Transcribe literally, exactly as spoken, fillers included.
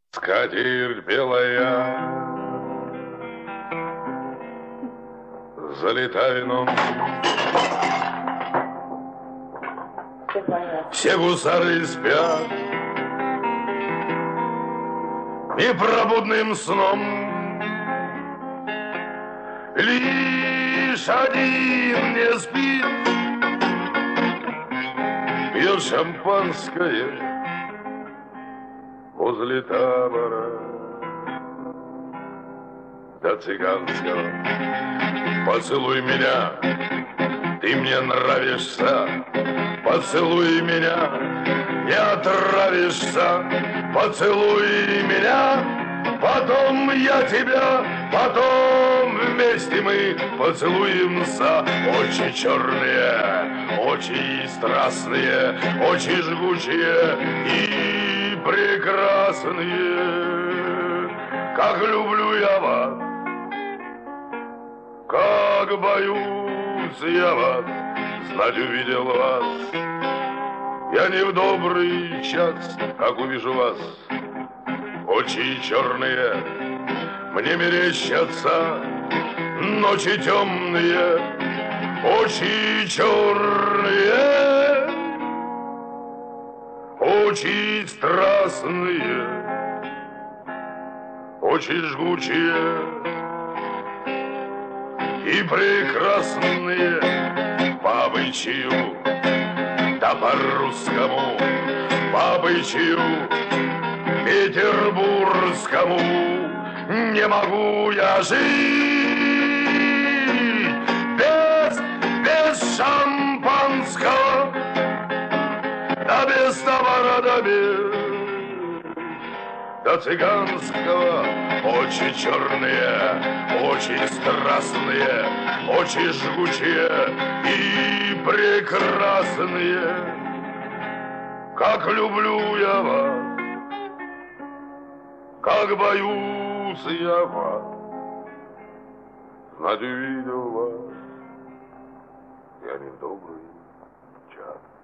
Скатерть белая, залита вином. Все гусары спят непробудным сном. Лишь один не спит, пьет шампанское возле табора до цыганского. Поцелуй меня, ты мне нравишься. Поцелуй меня, не отравишься. Поцелуй меня, потом я тебя, потом вместе мы поцелуемся. Очи черные, очи страстные, очи жгучие и прекрасные. Как люблю я вас, как боюсь я вас, знать увидел вас. Я не в добрый час, как увижу вас. Очи черные мне мерещатся, ночи темные, очи черные, очи страстные, очи жгучие и прекрасные. По обычаю, да по-русскому, по обычаю петербургскому не могу я жить без, без шампанского, да без товара, да без, до цыганского. Очи черные, очи страстные, очи жгучие и прекрасные. Как люблю я вас, как боюсь я вас, знать увидел вас, я не в добрый час.